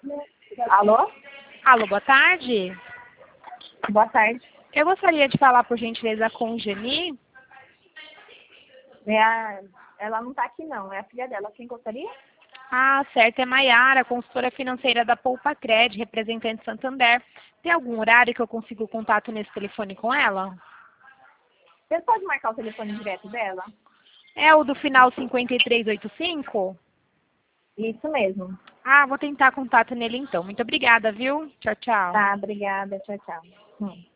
Alô? Alô, boa tarde. Boa tarde. Eu gostaria de falar, por gentileza, com Geni. Ela não tá aqui não, é a filha dela. Quem gostaria? Ah, certo, é Maiara, consultora financeira da Poupa Cred, representante Santander. Tem algum horário que eu consigo contato nesse telefone com ela? Você pode marcar o telefone direto dela? É o do final 5385? Isso mesmo. Ah, vou tentar contato nele então. Muito obrigada, viu? Tchau, tchau. Tá, obrigada. Tchau, tchau.